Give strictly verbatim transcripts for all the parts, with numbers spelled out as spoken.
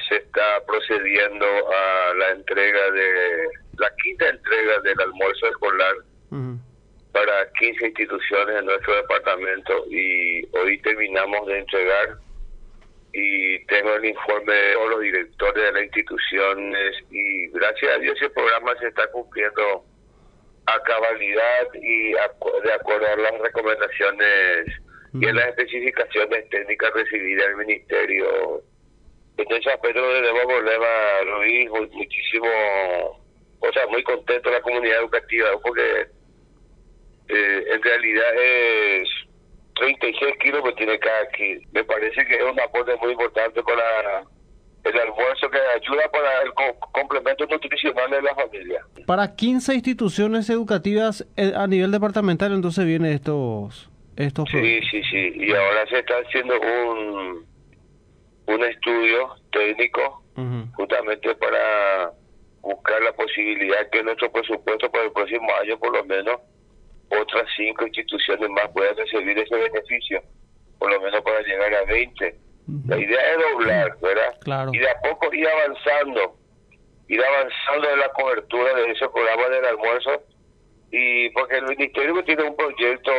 se está procediendo a la entrega de la quinta entrega del almuerzo escolar uh-huh. para quince instituciones en nuestro departamento, y hoy terminamos de entregar y tengo el informe de todos los directores de las instituciones, y gracias a Dios el programa se está cumpliendo a cabalidad y a, de acuerdo a las recomendaciones uh-huh. y a las especificaciones técnicas recibidas del Ministerio. En ese aspecto no tenemos problema, Luis, muchísimo, o sea, muy contento la comunidad educativa, porque eh, en realidad es treinta y seis kilos que tiene cada kilo. Me parece que es un aporte muy importante para el almuerzo, que ayuda para el co- complemento nutricional de la familia. Para quince instituciones educativas eh, a nivel departamental, entonces vienen estos estos Sí, sí, sí, y ahora se está haciendo un un estudio técnico uh-huh. justamente para buscar la posibilidad que nuestro presupuesto para el próximo año, por lo menos otras cinco instituciones más puedan recibir ese beneficio, por lo menos para llegar a veinte. Uh-huh. La idea es doblar, ¿verdad? Claro. Y de a poco ir avanzando, ir avanzando en la cobertura de ese programa del almuerzo, y porque el Ministerio tiene un proyecto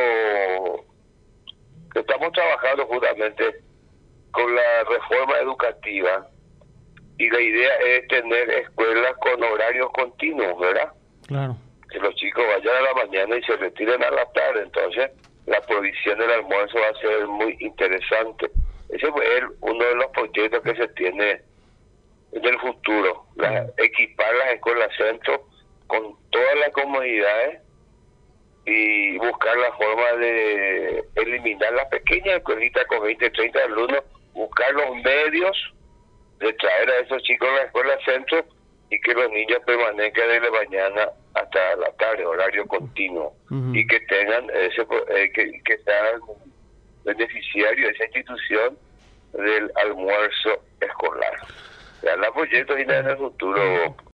que estamos trabajando justamente con la reforma educativa, y la idea es tener escuelas con horarios continuos, ¿verdad? Claro. Que los chicos vayan a la mañana y se retiren a la tarde, entonces la provisión del almuerzo va a ser muy interesante. Ese es uno de los proyectos que se tiene en el futuro, la, equipar las escuelas centro con todas las comodidades y buscar la forma de eliminar las pequeñas escuelitas con veinte, treinta alumnos, buscar los medios de traer a esos chicos a la escuela centro y que los niños permanezcan desde la mañana hasta la tarde, horario continuo, uh-huh. y que tengan ese eh, que, que sean beneficiarios de esa institución del almuerzo escolar. Ya la proyectos y en el futuro,